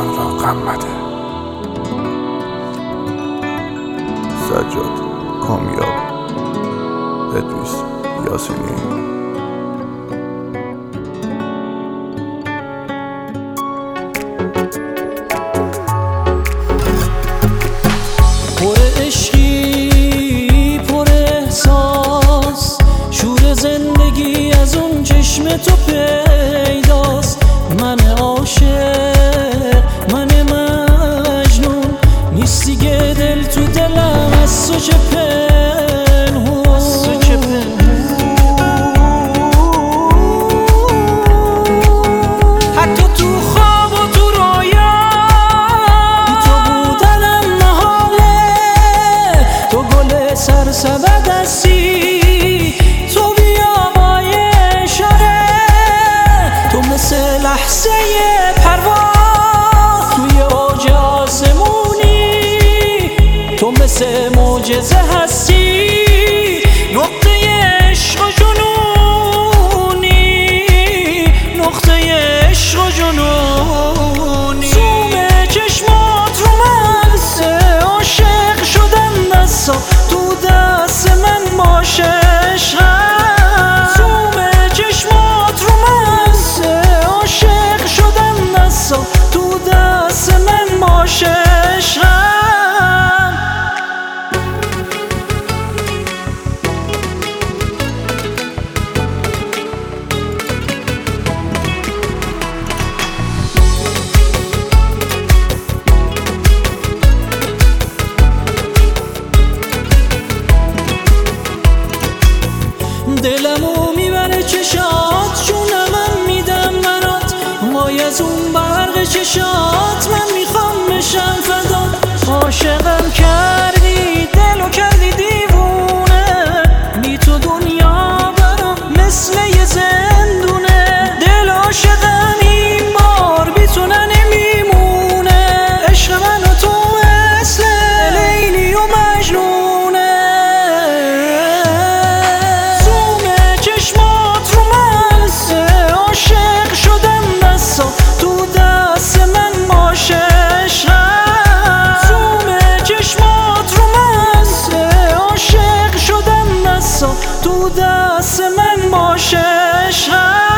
جهان را غم مده. سجاد کامیاب، ادریس یاسینی. پر عشقی، پر احساس، شور زندگی از اون چشم تو پیداست. من عاشق، من مجنون، نیست دیگه دل تو دلم از تو چه پنهون. حتی تو خواب و تو رویا بی تو بودنم محاله. تو گل سرسبد هستی، تو بیابای اشاره. تو مثل لحظه پرواز توی اوج آسمونی. تو مثل معجزه هستی، نقطه عشق و جنونی، نقطه عشق و جنونی. زوم چشمات رو مغز عاشق شدن، دستا تو دست من باشه عشقم. زوم چشمات رو مغز عاشق شدن، دستا تو دست من باشه عشقم. دلمو میبره چشات، جونمم میدم برات. وای از اون برق چشات من میخوام بشم فدات. عاشقم کردی، دلو کردی دیوونه. بی تو دنیا برام مثل یه زندونه. دل عاشقم این بار بی تو نمیمونه. عشق من و تو مثل لیلی و مجنونه. تو دست من باشه عشقم. زوم چشمات رو مغز عاشق شدم، دستا تو دست من باشه عشقم.